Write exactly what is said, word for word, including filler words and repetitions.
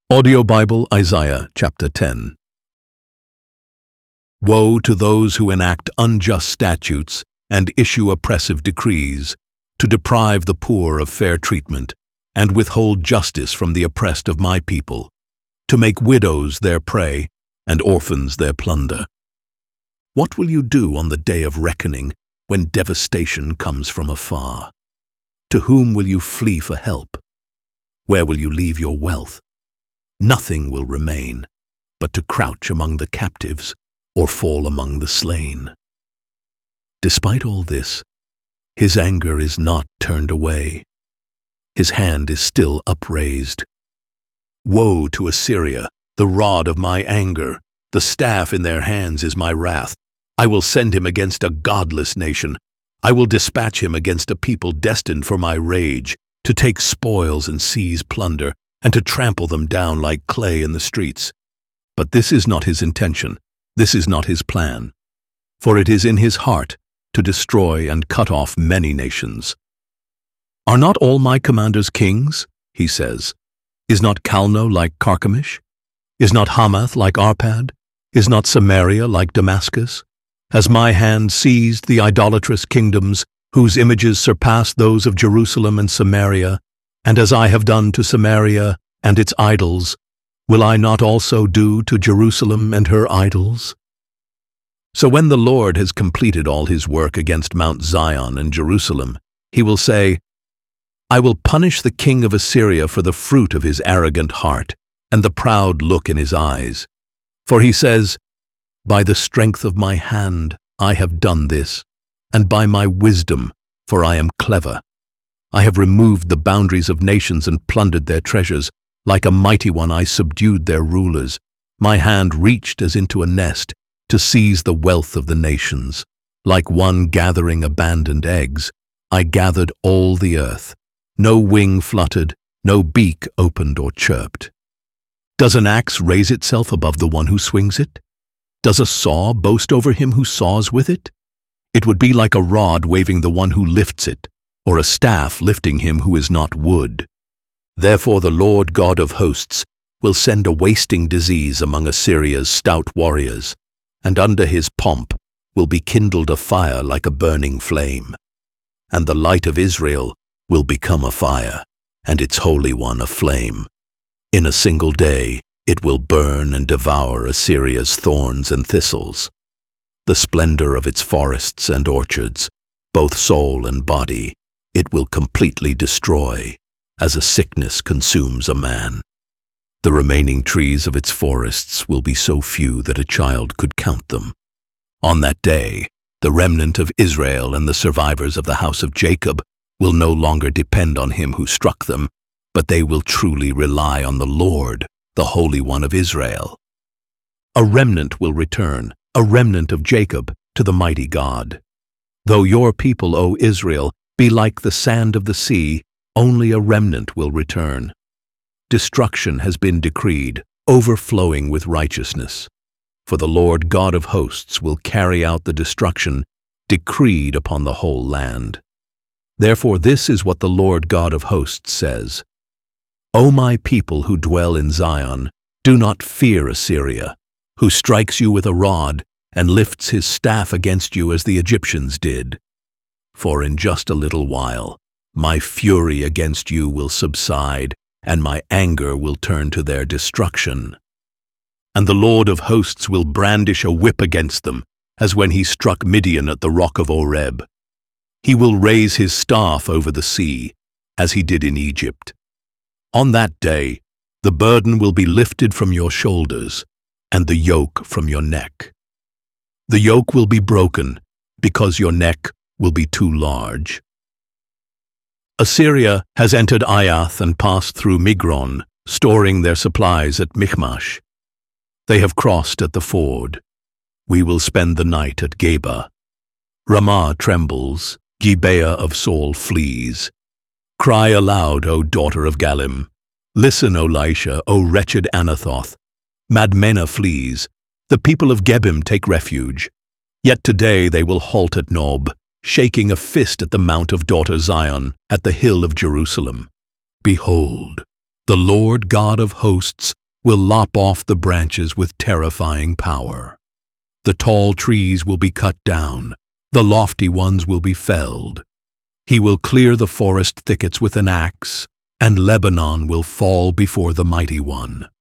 Audio Bible, Isaiah chapter ten. Woe to those who enact unjust statutes and issue oppressive decrees, to deprive the poor of fair treatment and withhold justice from the oppressed of my people, to make widows their prey and orphans their plunder. What will you do on the day of reckoning when devastation comes from afar? To whom will you flee for help? Where will you leave your wealth? Nothing will remain but to crouch among the captives or fall among the slain. Despite all this, his anger is not turned away. His hand is still upraised. Woe to Assyria, the rod of my anger! The staff in their hands is my wrath. I will send him against a godless nation. I will dispatch him against a people destined for my rage, to take spoils and seize plunder, and to trample them down like clay in the streets. But this is not his intention, this is not his plan. For it is in his heart to destroy and cut off many nations. Are not all my commanders kings? He says. Is not Calno like Carchemish? Is not Hamath like Arpad? Is not Samaria like Damascus? Has my hand seized the idolatrous kingdoms, whose images surpass those of Jerusalem and Samaria? And as I have done to Samaria and its idols, will I not also do to Jerusalem and her idols? So when the Lord has completed all his work against Mount Zion and Jerusalem, he will say, I will punish the king of Assyria for the fruit of his arrogant heart and the proud look in his eyes. For he says, By the strength of my hand I have done this, and by my wisdom, for I am clever. I have removed the boundaries of nations and plundered their treasures. Like a mighty one I subdued their rulers. My hand reached as into a nest to seize the wealth of the nations. Like one gathering abandoned eggs, I gathered all the earth. No wing fluttered, no beak opened or chirped. Does an axe raise itself above the one who swings it? Does a saw boast over him who saws with it? It would be like a rod waving the one who lifts it, or a staff lifting him who is not wood. Therefore the Lord God of hosts will send a wasting disease among Assyria's stout warriors, and under his pomp will be kindled a fire like a burning flame. And the light of Israel will become a fire, and its Holy One a flame. In a single day it will burn and devour Assyria's thorns and thistles, the splendor of its forests and orchards, both soul and body, it will completely destroy, as a sickness consumes a man. The remaining trees of its forests will be so few that a child could count them. On that day, the remnant of Israel and the survivors of the house of Jacob will no longer depend on him who struck them, but they will truly rely on the Lord, the Holy One of Israel. A remnant will return, a remnant of Jacob, to the mighty God. Though your people, O Israel, be like the sand of the sea, only a remnant will return. Destruction has been decreed, overflowing with righteousness. For the Lord God of hosts will carry out the destruction decreed upon the whole land. Therefore this is what the Lord God of hosts says, O my people who dwell in Zion, do not fear Assyria, who strikes you with a rod and lifts his staff against you as the Egyptians did. For in just a little while, my fury against you will subside, and my anger will turn to their destruction. And the Lord of hosts will brandish a whip against them, as when he struck Midian at the rock of Oreb. He will raise his staff over the sea, as he did in Egypt. On that day, the burden will be lifted from your shoulders, and the yoke from your neck. The yoke will be broken, because your neck will be too large. Assyria has entered Aiath and passed through Migron, storing their supplies at Michmash. They have crossed at the ford. We will spend the night at Geba. Ramah trembles, Gibeah of Saul flees. Cry aloud, O daughter of Galim. Listen, O Laisha, O wretched Anathoth. Madmenah flees. The people of Gebim take refuge. Yet today they will halt at Nob, shaking a fist at the mount of daughter Zion, at the hill of Jerusalem. Behold, the Lord God of hosts will lop off the branches with terrifying power. The tall trees will be cut down, the lofty ones will be felled. He will clear the forest thickets with an axe, and Lebanon will fall before the mighty one.